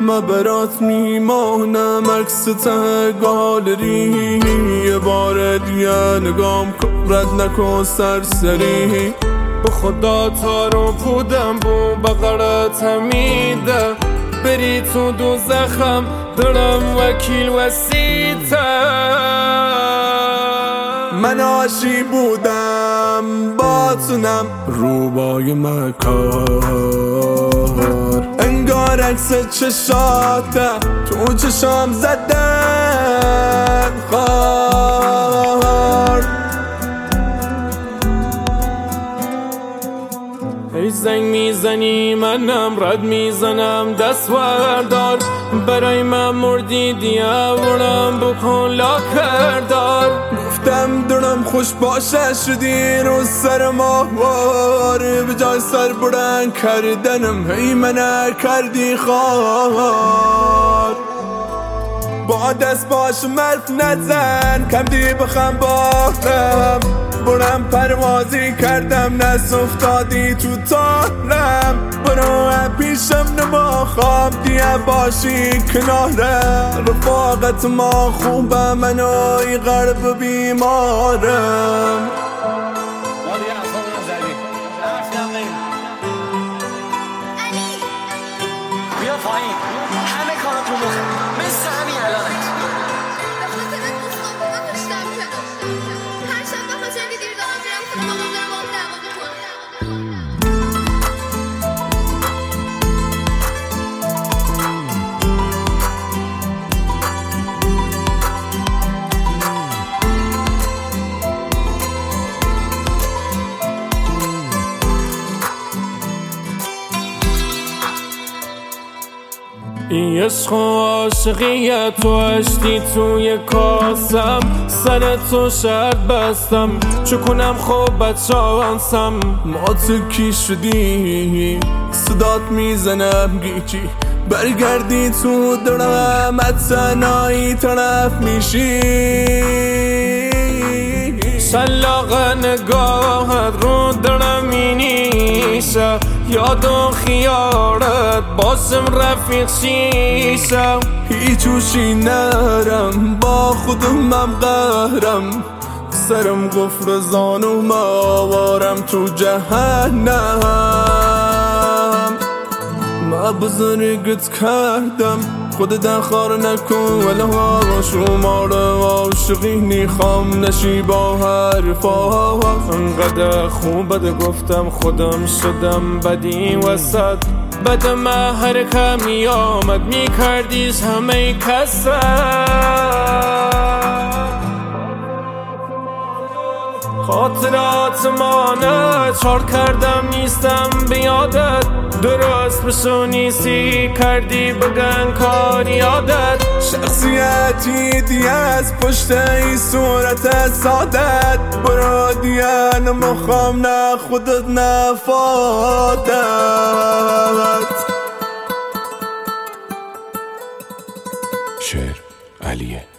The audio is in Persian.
من برات میمانم عکس ته گالری. یه بار دیگه نگام کن رد نکن سرسری. به خدا تا رو پودم بو بقرت همیده بری تو دوزخم دارم وکیل وسیعتم. من عاشق بودم باتونم روبای مکار انگار عکس چشاته تو چشام زدن خار. ای زنگ میزنی منم رد میزنم دست وردار. برای من مردی دیوارم بکن لاکردار. گفتم دلم خوش باشه شدی رو سر ماهوار. به جای سر بلند کردنم هی منه کردی خار. با دست باش مرف نزن کم دی بخم باهم. برم پروازی کردم نست افتادی تو تارم. برو پیشم نماخوام دیگه باشی کنارم. رفاقت ما خوبه منوی غرب بیمارم. بیا پایین همه کارا تو مخه مثل همین الانت. این عشق و عاشقیت تو اشتی توی کاسم. سر تو شرط بستم چو کنم خوب بدشانسم. ما تو کی شدی صدات میزنم گیچی برگردی تو دلم تنهایی طرف میشی. شلاق نگاهت رو دلم مینیشه یاد و خیالت باسم رفیق شیشه. هیچ هوشی نرم با خودمم قهرم. سرم قفل زانوم آوارم تو جهنم. ما بزرگت کردم خودت خار نکن ولی ها شماره عاشقی نیخوام نشی با حرفا. انقدر خوب بده گفتم خودم شدم بدی وسط. بد من هر کمی آمد میکردیش همه کسر. خاطرات مانه چار کردم نیستم بیادت. درست بشو نیستی کردی بگن کاری یادت. شخصیتی دیگه از پشت ای صورت سادت. برو دیگه نمخوام نه خودت نفادت. شعر علیه.